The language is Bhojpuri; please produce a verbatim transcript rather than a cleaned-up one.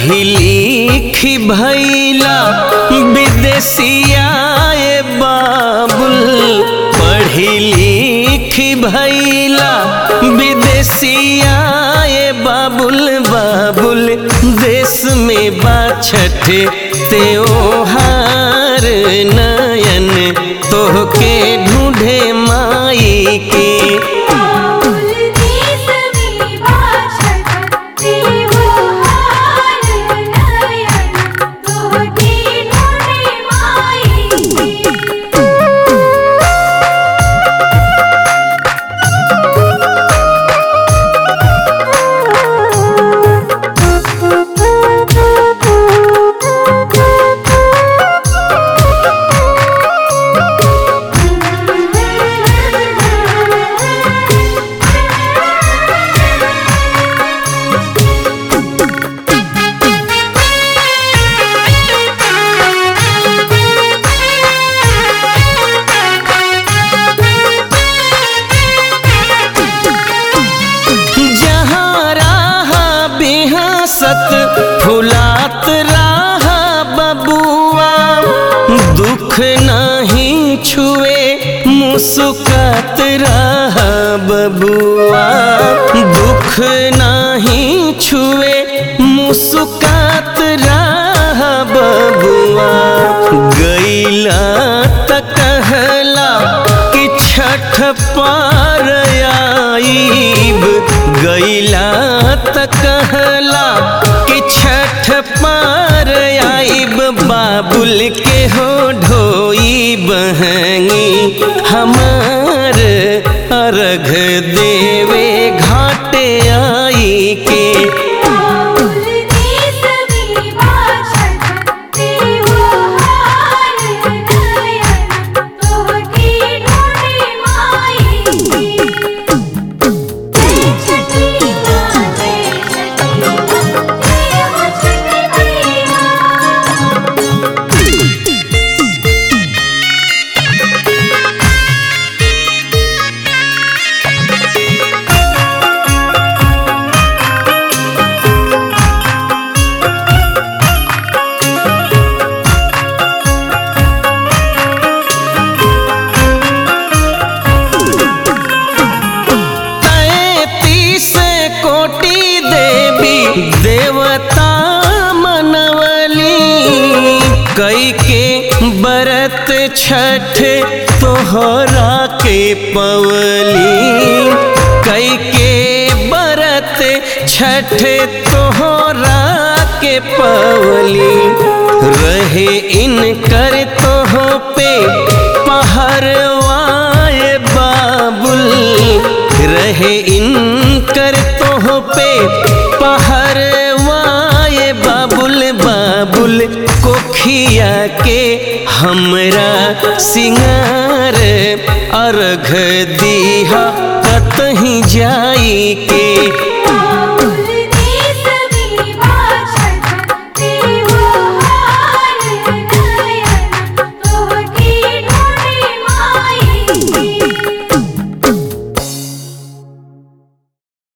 पढ़ी लिखी भैला विदेशिया ए बाबुल, पढ़ी लिखी भैला विदेशिया ए बाबुल बाबुल। देश में बाछठ त्योहार नयन तोहके ढूंढे माई के। फुलात रहा बबुआ, दुख नहीं छुए मुस्कात रहा बबुआ, दुख नहीं छुए मुस्कात रहा बबुआ। गईला त कहला कि छठ पार आईब, गईला त कहला कि छठ पार आईब बाबुल के हो ढोई बहनी हमार अर्घ देवे घाटे आई के। देवता मनवली कई के बरत छठ तोहरा के पवली, कई के बरत छठ तोहरा के पवली। रहे इनकर तोह पे पहरवाए बाबुल, रहे इनकर तोह पे पहरवाए बाबुल बाबुल। कोखिया के हमरा सिंगार अर्घ दीहा कतहीं जाई के।